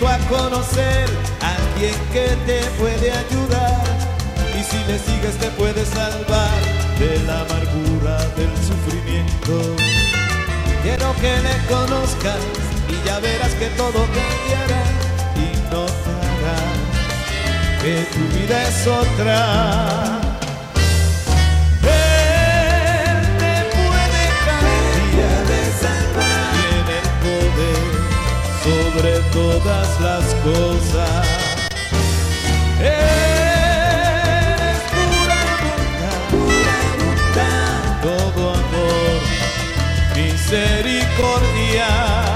invito a conocer a alguien que te puede ayudar, y si le sigues te puede salvar de la amargura del sufrimiento. Quiero que le conozcas y ya verás que todo cambiará y notarás que tu vida es otra. Sobre todas las cosas, eres pura bondad, todo amor, misericordia.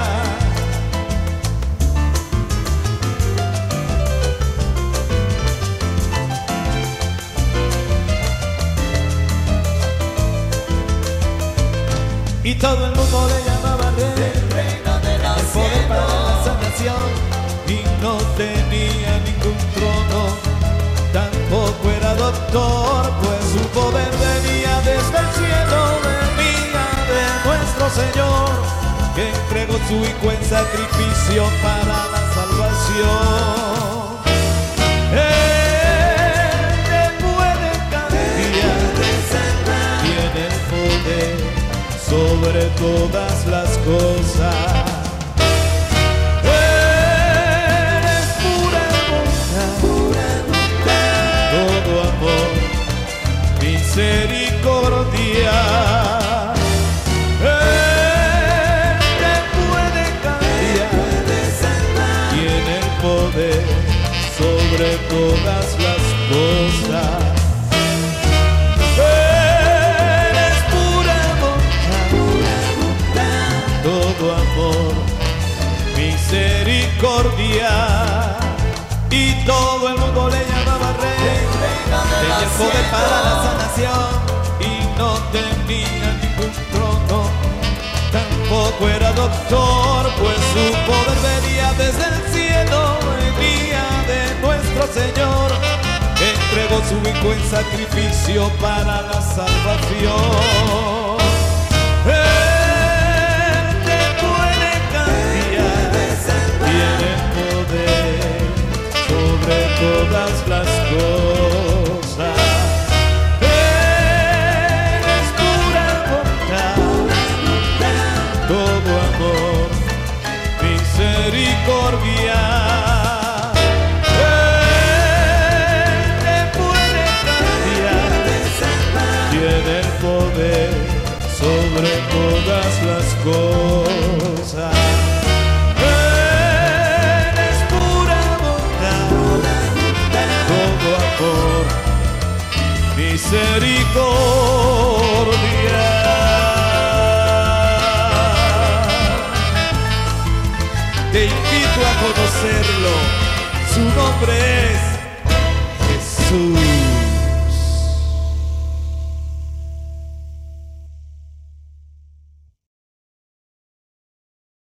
Y todo el mundo le llamaba rey, el poder para la sanación, y no tenía ningún trono, tampoco era doctor, pues su poder venía desde el cielo, venía de nuestro Señor, que entregó su hijo en sacrificio para la salvación. Él te puede cambiar, tiene el poder sobre todas las cosas. Misericordia, Él te puede cambiar, tiene el poder sobre todas las cosas. Eres pura bondad, todo amor, misericordia, y todo el mundo le llamaba rey. Tenía el poder para la sanación y no tenía ningún trono, tampoco era doctor, pues su poder venía desde el cielo, venía de nuestro Señor, que entregó su hijo en sacrificio para la salvación. Él te puede cambiar, tiene poder sobre todas las cosas. Eres pura bondad, todo amor, misericordia. Él te puede cambiar, tiene el poder sobre todas las cosas. Eres pura bondad, todo amor, misericordia. Te invito a conocerlo, su nombre es Jesús.